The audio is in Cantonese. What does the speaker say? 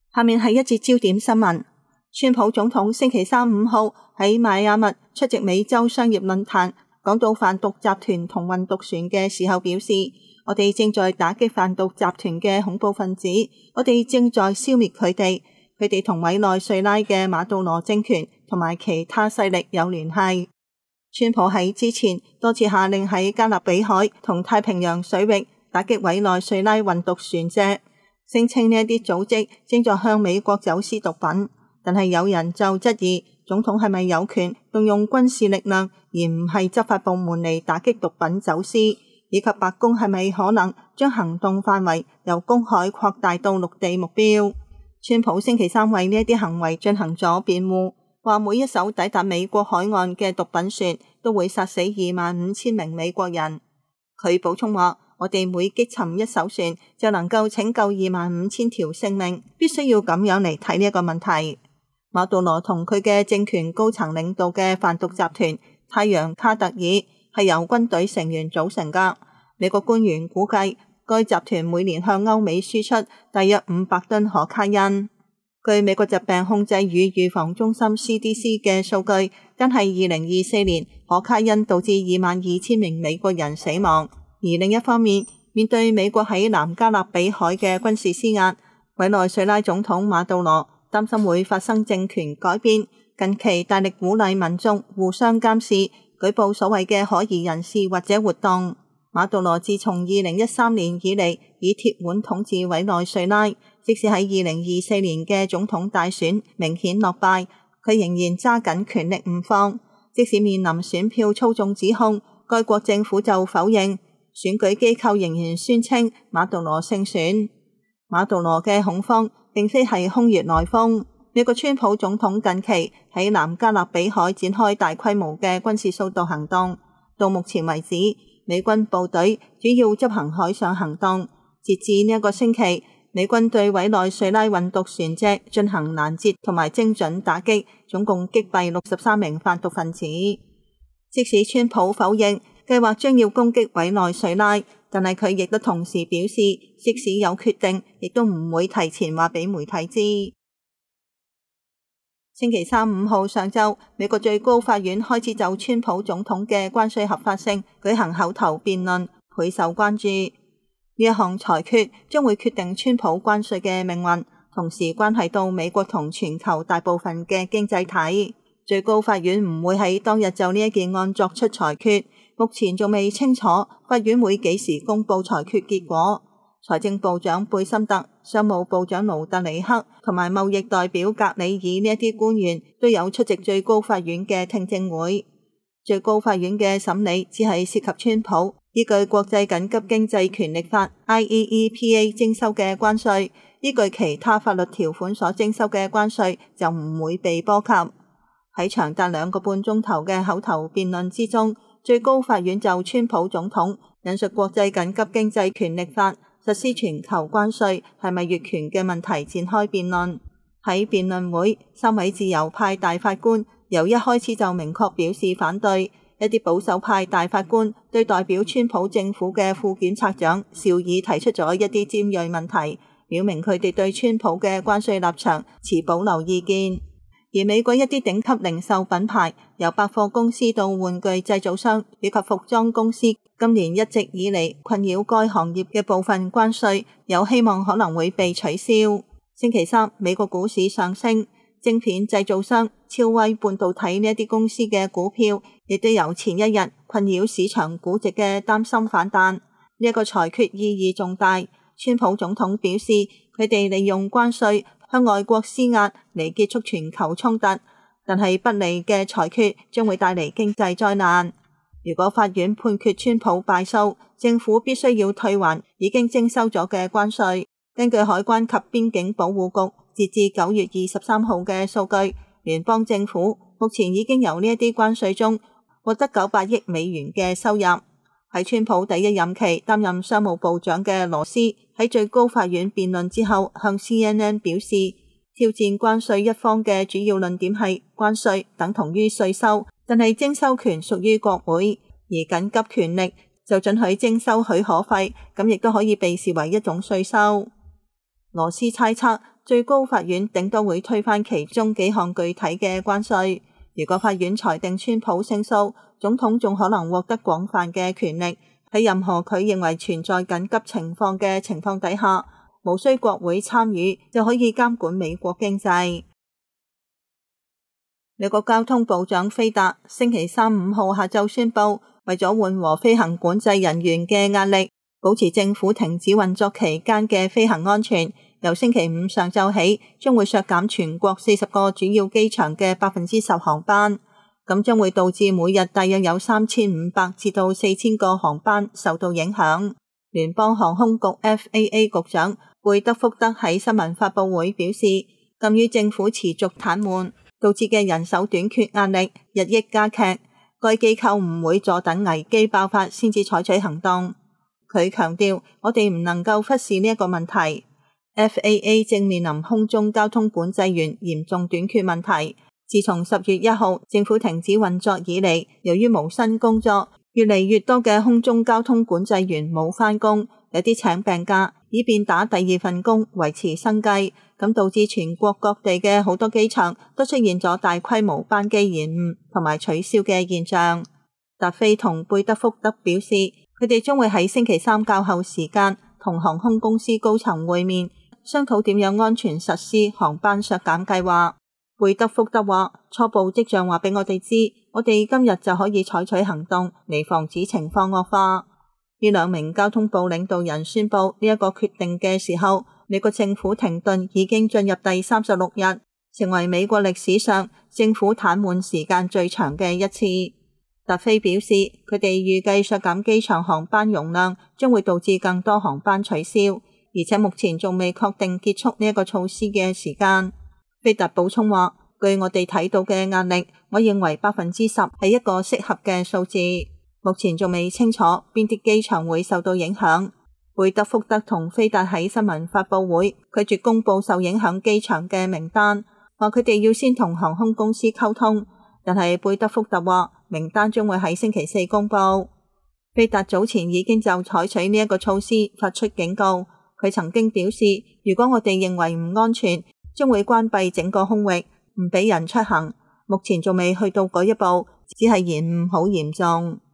下面係一節焦點新聞。川普總統星期三5號喺邁阿密出席美洲商業論壇，講到販毒集團同運毒船嘅時候表示，我哋正在打擊販毒集團嘅恐怖分子，我哋正在消滅佢哋，佢哋同委內瑞拉嘅馬杜羅政權同埋其他勢力有聯繫。川普喺之前多次下令喺加勒比海同太平洋水域打擊委內瑞拉運毒船隻，聲稱呢一啲組織正在向美國走私毒品。但係有人就質疑總統係咪有權動用軍事力量而唔係執法部門嚟打擊毒品走私，以及白宮係咪可能將行動範圍由公海擴大到陸地目標。川普星期三為呢一啲行為進行咗辯護，話每一艘抵達美國海岸嘅毒品船都會殺死25,000名美國人。佢補充話，我哋每擊沉一艘船就能夠拯救25,000條性命，必須要咁樣嚟睇呢一個問題。馬杜羅同佢嘅政權高層領導嘅販毒集團太陽卡特爾係由軍隊成員組成㗎。美國官員估計該集團每年向歐美輸出大約500噸可卡因。據美國疾病控制與預防中心 CDC 嘅數據，單係2024年可卡因導致22,000名美國人死亡。而另一方面，面對美國喺南加勒比海嘅軍事施壓，委內瑞拉總統馬杜羅擔心會發生政權改變，近期大力鼓勵民眾互相監視，舉報所謂嘅可疑人士或者活動。馬杜羅自從2013年以嚟以鐵腕統治委內瑞拉，即使喺2024年嘅總統大選明顯落敗，佢仍然揸緊權力唔放。即使面臨選票操縱指控，該國政府就否認，選舉機構仍然宣稱馬杜羅勝選。馬杜羅嘅恐慌並非係空穴來風，美國川普總統近期喺南加勒比海展開大規模嘅軍事掃蕩行動，到目前為止，美軍部隊主要執行海上行動。截至呢一個星期，美軍對委內瑞拉運毒船隻進行攔截同埋精準打擊，總共擊斃63名販毒分子。即使川普否認計劃將要攻擊委內瑞拉，但係佢亦都同時表示，即使有決定，亦都唔會提前話俾媒體知。星期三5號上晝，美國最高法院開始就川普總統嘅關稅合法性舉行口頭辯論，備受關注。呢一項裁決將會決定川普關稅嘅命運，同時關係到美國同全球大部分嘅經濟體。最高法院唔會喺當日就呢一件案作出裁決，目前仲未清楚法院會幾時公布裁決結果。財政部長貝森特、商務部長盧特尼克同埋貿易代表格里爾呢一啲官員都有出席最高法院嘅聽證會。最高法院嘅審理只係涉及川普依據國際緊急經濟權力法 IEEPA 徵收嘅關稅，依據其他法律條款所徵收嘅關稅就唔會被波及。喺長達2個半鐘頭嘅口頭辯論之中，最高法院就川普總統引述國際緊急經濟權力法實施全球關稅係咪越權嘅問題展開辯論。喺辯論會，3位自由派大法官由一開始就明確表示反對，一啲保守派大法官對代表川普政府嘅副檢察長紹爾提出咗一啲尖銳問題，表明佢哋對川普嘅關稅立場持保留意見。而美國一啲頂級零售品牌，由百貨公司到玩具製造商以及服裝公司，今年一直以嚟困擾該行業嘅部分關稅，有希望可能會被取消。星期三，美國股市上升，晶片製造商超威半導體呢一啲公司嘅股票，亦都由前一日困擾市場估值嘅擔心反彈。呢一個裁決意義重大。川普總統表示，佢哋利用關稅向外國施壓嚟結束全球衝突，但係不利嘅裁決將會帶嚟經濟災難。如果法院判決川普敗訴，政府必須要退還已經徵收咗嘅關稅。根據海關及邊境保護局截至9月23號嘅數據，聯邦政府目前已經由呢一啲關稅中獲得900億美元嘅收入。喺川普第一任期擔任商務部長嘅羅斯喺最高法院辯論之後向 CNN 表示，挑戰關稅一方嘅主要論點係關稅等同於稅收，但係徵收權屬於國會，而緊急權力就准許徵收許可費，咁亦都可以被視為一種稅收。羅斯猜測最高法院頂多會推翻其中幾項具體嘅關稅。如果法院裁定川普勝訴，總統仲可能獲得廣泛嘅權力，喺任何佢認為存在緊急情況嘅情況底下，無需國會參與就可以監管美國經濟。美國交通部長菲達星期三5號下晝宣布，為咗緩和飛行管制人員嘅壓力，保持政府停止運作期間嘅飛行安全，由星期五上晝起將會削減全國40個主要機場嘅10%航班，咁將會導致每日大約有3500至到4000個航班受到影響。聯邦航空局 FAA 局長貝德福德喺新聞發佈會表示，鑒於政府持續癱瘓導致嘅人手短缺壓力日益加劇，該機構唔會坐等危機爆發先至採取行動。佢強調，我哋唔能夠忽視呢一個問題。FAA 正面臨空中交通管制員嚴重短缺問題。自從10月1號政府停止運作以嚟，由於無薪工作，越嚟越多嘅空中交通管制員冇返工，有啲請病假，以便打第二份工維持生計，咁導致全國各地嘅好多機場都出現咗大規模班機延誤同埋取消嘅現象。達菲同貝德福德表示，佢哋將會喺星期三較後時間同航空公司高層會面，商討點樣安全實施航班削減計劃。貝德福德話，初步跡象話俾我哋知，我哋今日就可以採取行動嚟防止情況惡化。呢兩名交通部領導人宣布呢一個決定嘅時候，美國政府停頓已經進入第36日，成為美國歷史上政府癱瘓時間最長嘅一次。達菲表示，佢哋預計削減機場航班容量將會導致更多航班取消，而且目前仲未確定結束呢一個措施嘅時間。菲達補充話，據我哋睇到嘅壓力，我認為10%係一個適合嘅數字。目前仲未清楚邊啲機場會受到影響。貝德福德同菲達喺新聞發佈會拒絕公布受影響機場嘅名單，話佢哋要先同航空公司溝通。但係貝德福特話，名單將會喺星期4公布。菲達早前已經就採取呢一個措施發出警告，佢曾經表示，如果我哋認為唔安全，將會關閉整個空域，唔俾人出行。目前仲未去到嗰一步，只係延誤好嚴重。